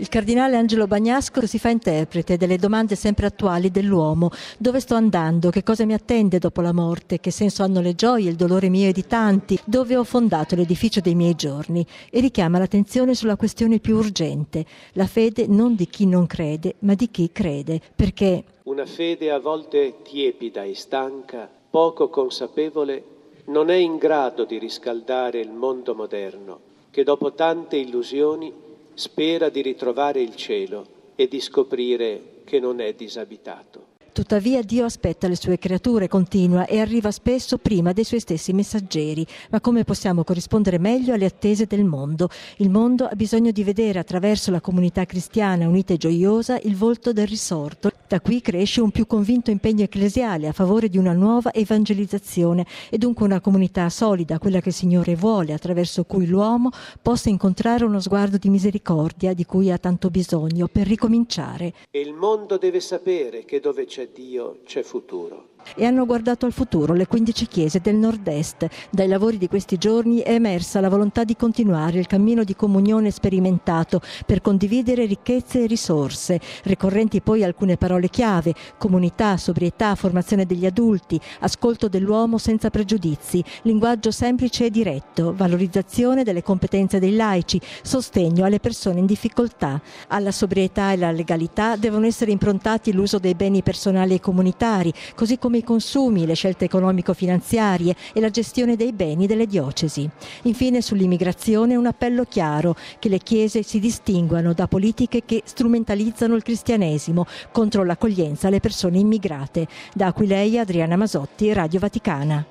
Il cardinale Angelo Bagnasco si fa interprete delle domande sempre attuali dell'uomo. Dove sto andando? Che cosa mi attende dopo la morte? Che senso hanno le gioie, il dolore mio e di tanti? Dove ho fondato l'edificio dei miei giorni? E richiama l'attenzione sulla questione più urgente, la fede non di chi non crede, ma di chi crede. Perché una fede a volte tiepida e stanca, poco consapevole, non è in grado di riscaldare il mondo moderno, che dopo tante illusioni spera di ritrovare il cielo e di scoprire che non è disabitato. tuttavia Dio aspetta le sue creature, continua, e arriva spesso prima dei suoi stessi messaggeri. Ma come possiamo corrispondere meglio alle attese del mondo? Il mondo ha bisogno di vedere attraverso la comunità cristiana unita e gioiosa il volto del risorto. Da qui cresce un più convinto impegno ecclesiale a favore di una nuova evangelizzazione e dunque una comunità solida, quella che il Signore vuole, attraverso cui l'uomo possa incontrare uno sguardo di misericordia di cui ha tanto bisogno per ricominciare. E il mondo deve sapere che dove c'è Dio c'è futuro. E hanno guardato al futuro le 15 chiese del nord-est. Dai lavori di questi giorni è emersa la volontà di continuare il cammino di comunione sperimentato per condividere ricchezze e risorse. Ricorrenti poi alcune parole chiave: comunità, sobrietà, formazione degli adulti, ascolto dell'uomo senza pregiudizi, linguaggio semplice e diretto, valorizzazione delle competenze dei laici, sostegno alle persone in difficoltà. Alla sobrietà e alla legalità devono essere improntati l'uso dei beni personali e comunitari, così come i consumi, le scelte economico-finanziarie e la gestione dei beni delle diocesi. Infine sull'immigrazione un appello chiaro: che le chiese si distinguano da politiche che strumentalizzano il cristianesimo contro l'accoglienza alle persone immigrate. Da Aquileia, Adriana Masotti, Radio Vaticana.